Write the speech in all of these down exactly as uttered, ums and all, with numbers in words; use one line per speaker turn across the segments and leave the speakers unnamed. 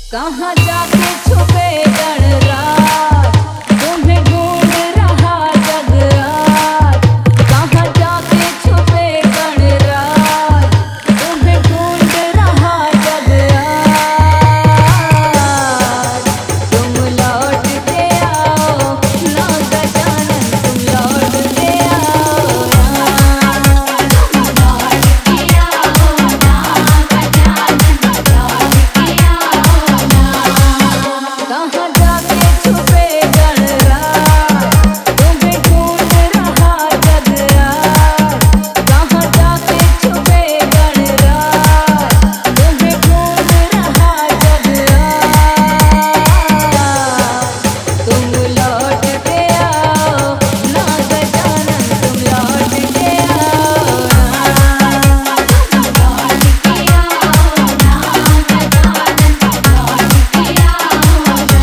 कहाँ जाके छुपे गणराज, तुम्हें ढूंढ रहा जग आज। कहाँ जाके छुपे गणराज, तुम्हें ढूंढ रहा जग आज। तुम लौट के आओ ना गजानन, तुम लौट के आओ ना। तुम लौट के आओ ना गजानन, लौट के आओ ना। कहाँ जाके छुपे गणराज, तुम्हें ढूंढ रहा जग आज। कहाँ जाके छुपे गणराज, तुम्हें ढूंढ रहा जग आज। तुम लौट के आओ ना गजानन, तुम लौट के आओ ना। तुम लौट के आओ ना गजानन, लौट के आओ ना।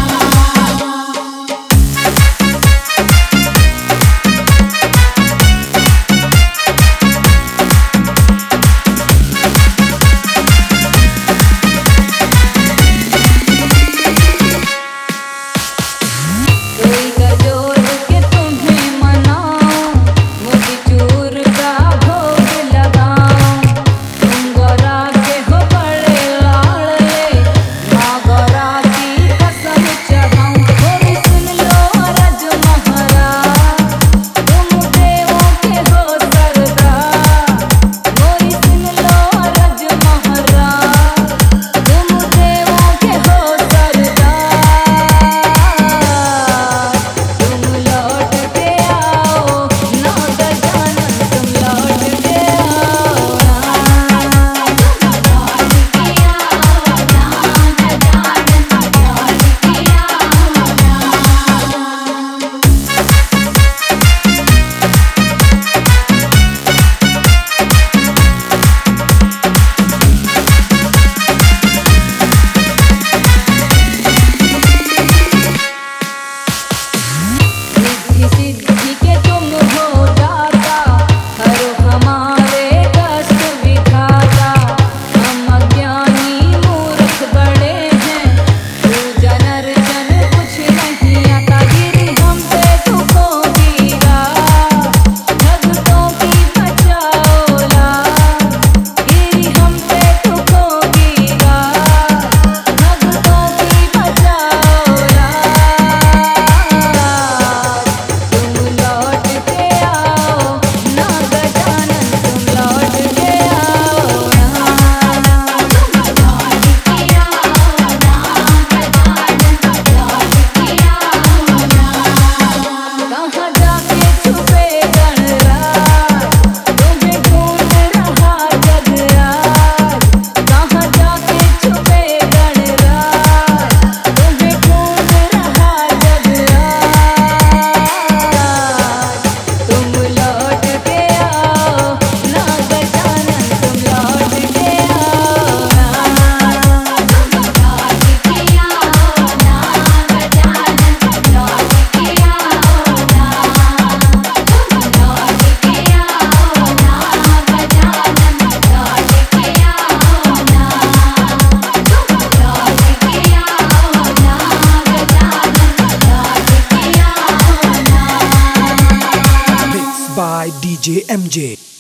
कोई गजोर के तुम्हें मनाऊं, मोतीचूर का भोग लगाऊं। तुम गौरा के हो बड़े लाडले, माँ गौरा की कसम चढ़ाऊं। गोरी सुन लो रज महाराज, तुम देवों के हो सरदार। गोरी सुन लो रज महाराज, तुम देवों के हो सरदार। तुम लौट के आओ ना गजानन, तुम लौट के आओ ना। तुम लौट के आओ ना गजानन, लौट के रिद्धि सिद्धि के तुम हो दाता, हरो हमारे कष्ट विधाता। हम अज्ञानी मूर्ख बड़े हैं, पूजन अर्चन कुछ नहीं आता। गिरी हम पे दुखों की रात, भक्तों की बचाओ लाज। गिरी हम पे दुखों की रात, भक्तों की बचाओ लाज। तुम लौट के आओ ना गजानन, तुम लौट के आओ ना। तुम लौट के आओ ना गजानन, लौट के आओ ना। कहाँ जाके छुपे गणराज, तुम्हें ढूंढ रहा जग आज। कहाँ जाके छुपे गणराज, तुम्हें ढूंढ रहा जग आज। तुम लौट के आओ ना गजानन, तुम लौट के आओ ना। तुम लौट के आओ ना गजानन, लौट के आओ ना। तुम लौट के आओ ना गजानन, लौट के आओ ना। तुम लौट के आओ ना गजानन, लौट के आओ ना।
Mixed by D J M J.